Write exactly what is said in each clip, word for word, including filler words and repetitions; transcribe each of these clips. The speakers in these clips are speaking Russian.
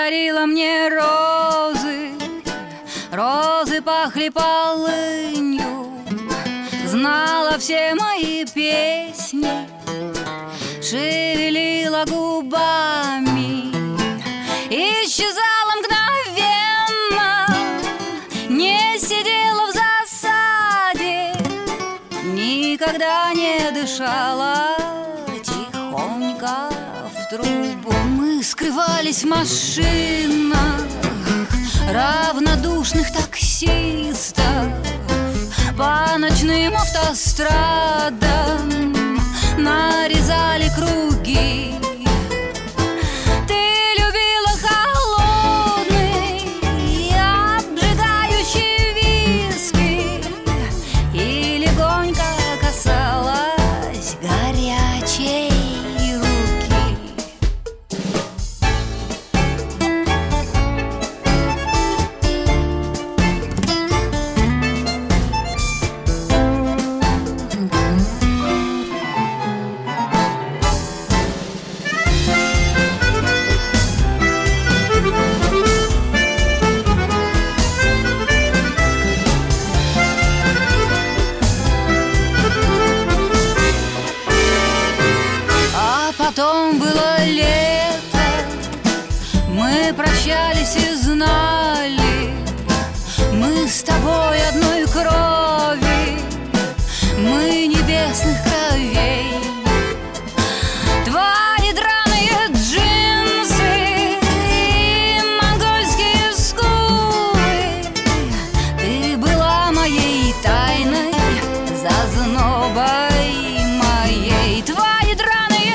дарила мне розы, розы пахли полынью, знала все мои песни, шевелила губами, исчезала мгновенно, не сидела в засаде, никогда не дышала тихонько в трубу. Мы скрывались в машинах равнодушных таксистов, по ночным автострадам нарезали круги. Ты любила холодный и обжигающий виски и легонько касалась горячей руки. Потом было лето, мы прощались и знали, мы с тобой одной крови, мы небесных кровей. Твои драные джинсы и монгольские скулы, ты была моей тайной, зазнобой моей. Твои драные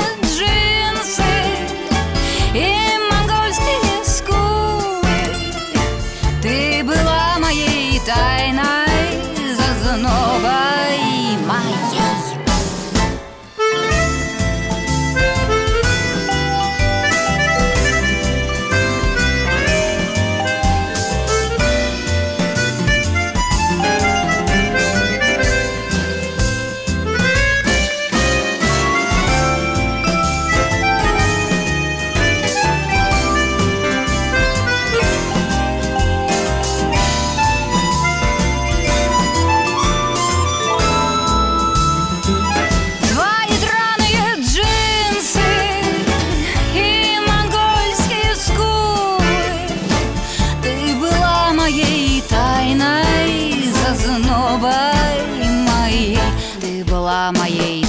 и монгольские скулы, ты была моей тайной, зазнобой моей. Зазнобой моей, ты была моей